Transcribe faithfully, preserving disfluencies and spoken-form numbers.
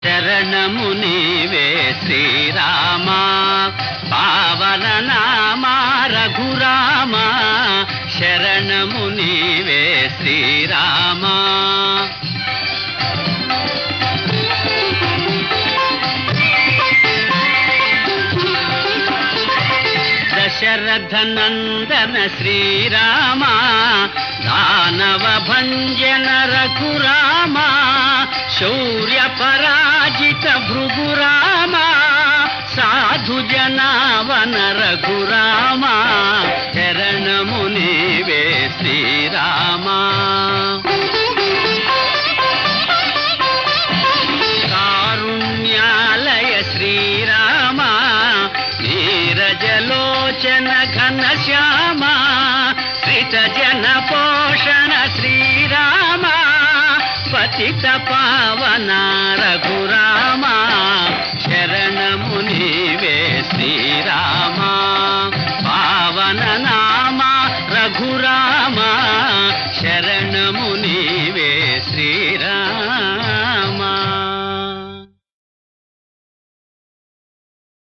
శరణము నీవే శ్రీరామ పావన నామా రఘురామ శరణము నీవే శ్రీరామ దశరథ నందన శ్రీరామ దానవ భంజన రఘురామ శౌర్య పరాజిత భృగురామ సాధు జనావన రఘురామ శరణము నీవే శ్రీరామ కారుణ్యాలయ శ్రీరామ నీరజలోచన ఘన శ్యామ శ్రిత జన పోషణ శ్రీరామ పతిత పావన రఘు